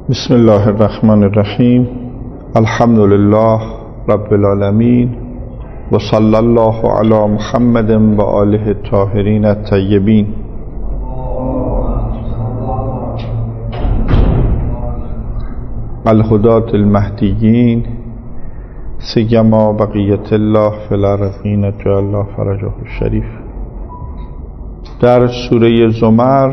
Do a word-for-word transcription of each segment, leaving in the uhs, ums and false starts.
بسم الله الرحمن الرحیم. الحمد لله رب العالمین و صلی الله علی محمد و آله الطاهرین الطیبین. الهداة المهدیین سیما بقیت الله فی الارضین اجعل الله فرجه الشریف. در سوره زمر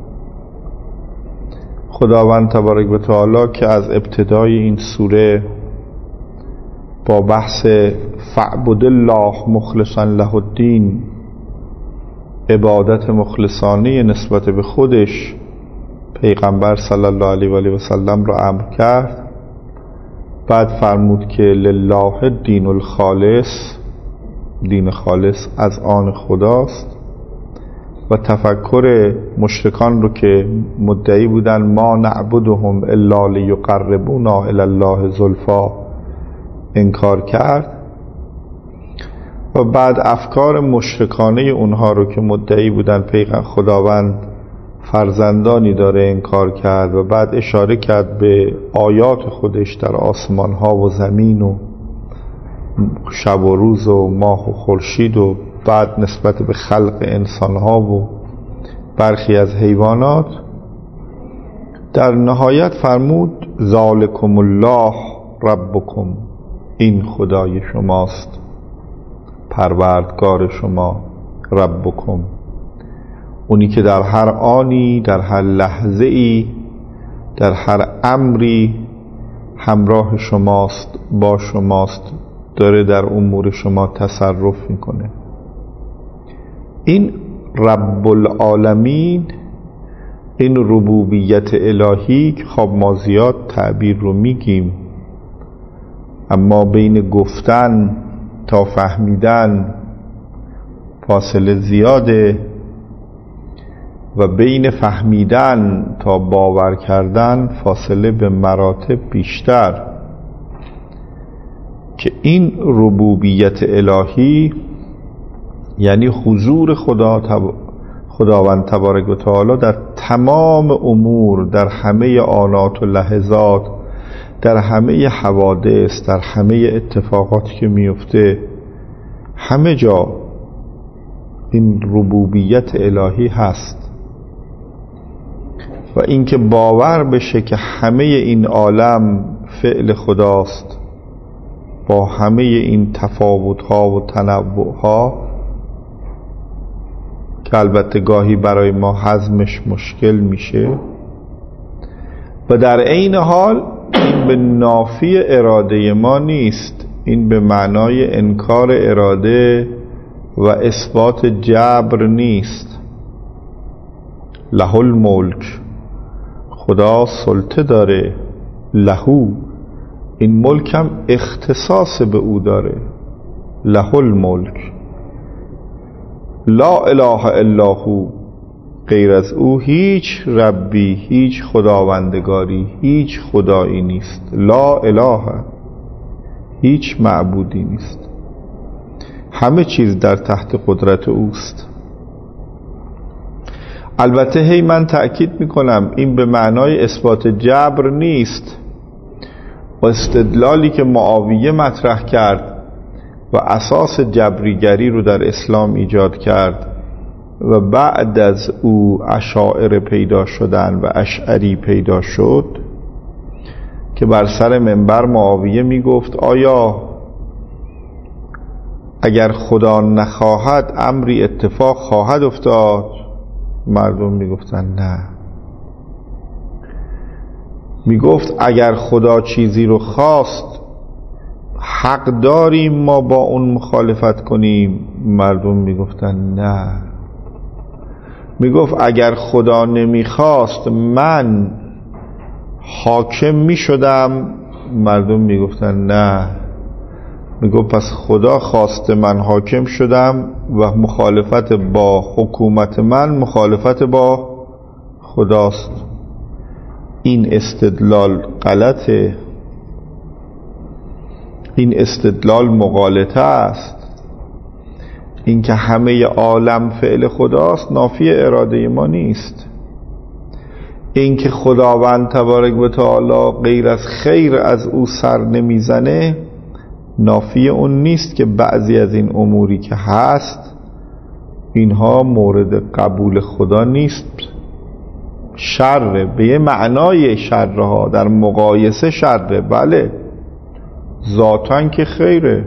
خداوند تبارک و تعالی که از ابتدای این سوره با بحث فاعبد الله مخلصا له الدین، عبادت مخلصانه نسبت به خودش پیغمبر صلی الله علیه و آله و سلم را امر کرد، بعد فرمود که لله الدین الخالص، دین خالص از آن خداست، و تفکر مشرکان رو که مدعی بودن ما نعبدهم الا لیقربونا الی الله زلفا انکار کرد، و بعد افکار مشرکانه اونها رو که مدعی بودن پیغمبر خداوند فرزندانی داره انکار کرد، و بعد اشاره کرد به آیات خودش در آسمان ها و زمین و شب و روز و ماه و خورشید، و بعد نسبت به خلق انسان ها و برخی از حیوانات. در نهایت فرمود ذالکم الله ربکم، این خدای شماست، پروردگار شما، ربکم، اونی که در هر آنی، در هر لحظه ای، در هر امری همراه شماست، با شماست، داره در امور شما تصرف میکنه. این رب العالمین، این ربوبیت الهی که خب ما زیاد تعبیر رو میگیم، اما بین گفتن تا فهمیدن فاصله زیاده، و بین فهمیدن تا باور کردن فاصله به مراتب بیشتر، که این ربوبیت الهی یعنی حضور خدا تب... خداوند تبارک و تعالی در تمام امور، در همه آنات و لحظات، در همه حوادث، در همه اتفاقاتی که میفته، همه جا این ربوبیت الهی هست. و اینکه باور بشه که همه این عالم فعل خداست، با همه این تفاوت‌ها و تنوع‌ها که البته گاهی برای ما هضمش مشکل میشه، و در عین حال این به نافی اراده ما نیست، این به معنای انکار اراده و اثبات جبر نیست. له الملک، خدا سلطه داره، لهو، این ملک هم اختصاص به او داره، له الملک، لا اله الا هو، غیر از او هیچ ربی، هیچ خداوندگاری، هیچ خدایی نیست. لا اله، هیچ معبودی نیست، همه چیز در تحت قدرت اوست. البته هی من تأکید میکنم این به معنای اثبات جبر نیست، و استدلالی که معاویه مطرح کرد و اساس جبریگری رو در اسلام ایجاد کرد، و بعد از او اشاعره پیدا شدن و اشعری پیدا شد، که بر سر منبر معاویه میگفت آیا اگر خدا نخواهد امری اتفاق خواهد افتاد؟ مردم میگفتن نه. میگفت اگر خدا چیزی رو خواست حق داریم ما با اون مخالفت کنیم؟ مردم میگفتن نه. میگفت اگر خدا نمیخواست من حاکم میشدم؟ مردم میگفتن نه. میگفت پس خدا خواسته من حاکم شدم، و مخالفت با حکومت من مخالفت با خداست. این استدلال غلطه، این استدلال مغالطه است. اینکه همه عالم فعل خداست نافی اراده ما نیست. این که خداوند تبارک و تعالی غیر از خیر از او سر نمیزنه نافی اون نیست که بعضی از این اموری که هست اینها مورد قبول خدا نیست، شره، به یه معنای شرها، در مقایسه شره، بله ذاتن که خیره،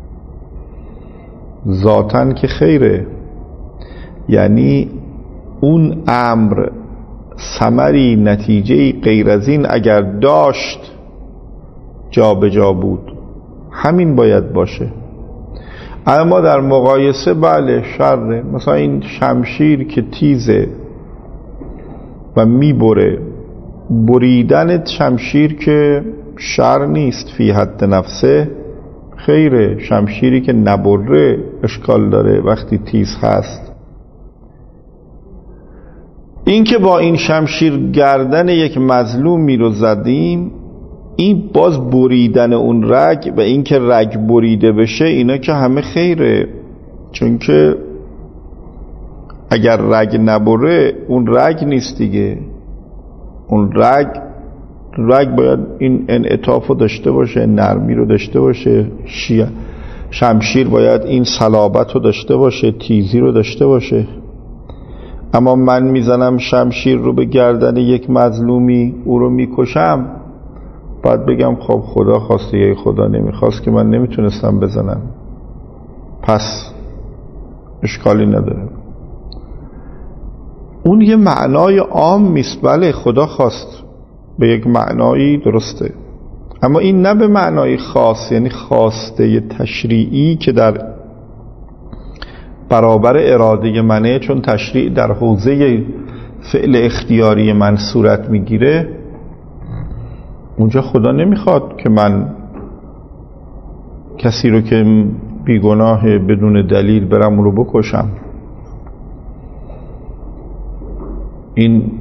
ذاتن که خیره. یعنی اون امر ثمری نتیجه‌ای غیر از این اگر داشت جا به جا بود، همین باید باشه. اما در مقایسه بله شره. مثلا این شمشیر که تیزه و میبره، بریدن شمشیر که شر نیست فی حد نفسه، خیره. شمشیری که نبره اشکال داره وقتی تیز هست. این که با این شمشیر گردن یک مظلومی رو زدیم، این باز بریدن اون رگ و این که رگ بریده بشه اینا که همه خیره، چون که اگر رگ نبره اون رگ نیست دیگه. اون رگ رگ باید این انعطاف رو داشته باشه، نرمی رو داشته باشه. شیعه شمشیر باید این صلابت رو داشته باشه، تیزی رو داشته باشه. اما من میزنم شمشیر رو به گردن یک مظلومی، او رو میکشم، باید بگم خب خدا خواسته یا خدا نمیخواست که من نمیتونستم بزنم، پس اشکالی نداره. اون یه معنای عام میست، بله خدا خواست به یک معنایی درسته، اما این نه به معنای خاص، یعنی خواسته تشریعی که در برابر اراده منه، چون تشریع در حوزه فعل اختیاری من صورت میگیره. اونجا خدا نمیخواد که من کسی رو که بیگناه بدون دلیل برم اون رو بکشم. این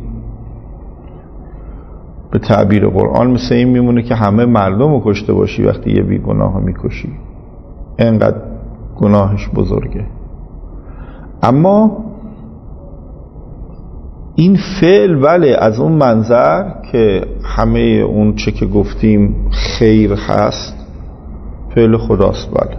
به تعبیر قرآن مثل این میمونه که همه مردم رو کشته باشی وقتی یه بیگناه رو میکشی، اینقدر گناهش بزرگه. اما این فعل بله از اون منظر که همه اون چه که گفتیم خیر هست فعل خداست. بله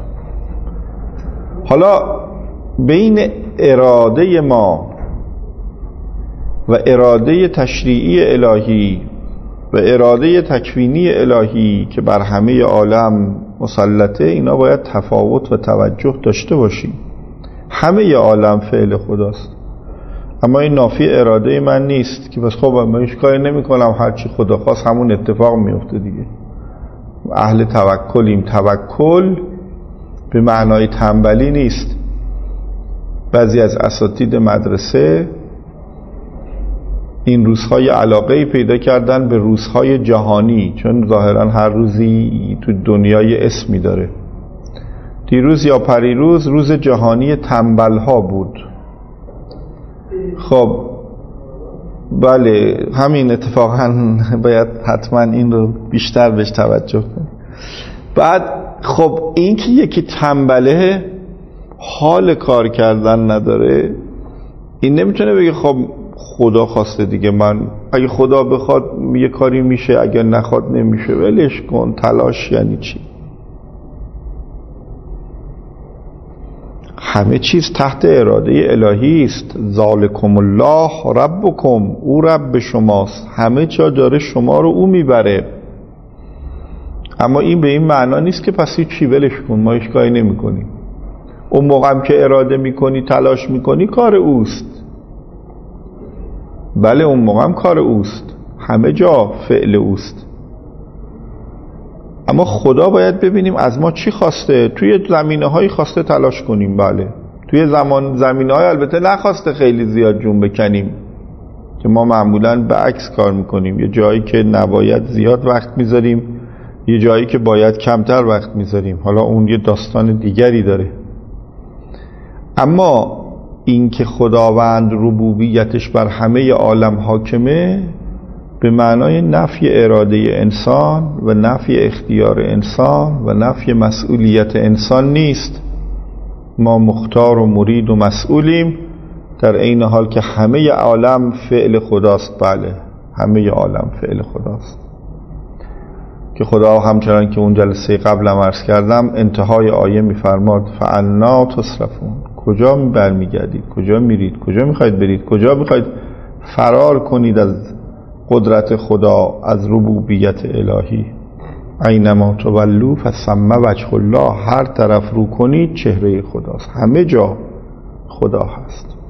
حالا بین اراده ما و اراده تشریعی الهی و اراده تکوینی الهی که بر همه عالم مسلطه، اینا باید تفاوت و توجه داشته باشیم. همه عالم فعل خداست، اما این نافی اراده من نیست که بس خب من هیچ کاری نمی کنم، هرچی خدا خواست همون اتفاق میفته دیگه. اهل توکلیم. توکل به معنای تنبلی نیست. بعضی از اساتید مدرسه این روزهای علاقه پیدا کردن به روزهای جهانی، چون ظاهرا هر روزی تو دنیای اسمی داره. دیروز یا پریروز روز جهانی تنبل ها بود. خب بله همین اتفاقا باید حتما این رو بیشتر بهش توجه کنیم. بعد خب این که یکی تنبله حال کار کردن نداره، این نمیتونه بگه خب خدا خواسته دیگه، من اگه خدا بخواد یه کاری میشه، اگه نخواد نمیشه، ولش کن. تلاش یعنی چی؟ همه چیز تحت اراده الهی است. ذالکم الله ربکم، او رب شماست، همه جا داره شما رو او میبره. اما این به این معنا نیست که پس چی ولش کن، ما هیچ کاری نمی کنیم. اون موقعم که اراده میکنی تلاش میکنی کار اوست. بله اون موقعم کار اوست، همه جا فعل اوست. اما خدا باید ببینیم از ما چی خواسته. توی زمینه هایی خواسته تلاش کنیم، بله. توی زمان زمینه های البته نخواسته خیلی زیاد جون بکنیم که ما معمولاً به عکس کار میکنیم. یه جایی که نباید زیاد وقت میذاریم، یه جایی که باید کمتر وقت میذاریم. حالا اون یه داستان دیگری داره. اما این که خداوند ربوبیتش بر همه عالم حاکمه به معنای نفی اراده انسان و نفی اختیار انسان و نفی مسئولیت انسان نیست. ما مختار و مرید و مسئولیم، در این حال که همه عالم فعل خداست. بله همه عالم فعل خداست، که خدا همچنان که اون جلسه قبلم عرض کردم انتهای آیه میفرماد فانا تصرفون، کجا برمیگردید، کجا میرید، کجا میخواید برید، کجا میخواید فرار کنید از قدرت خدا، از ربوبیت الهی. اینما تولوا فثم وجه الله، هر طرف رو کنید چهره خداست، همه جا خدا هست.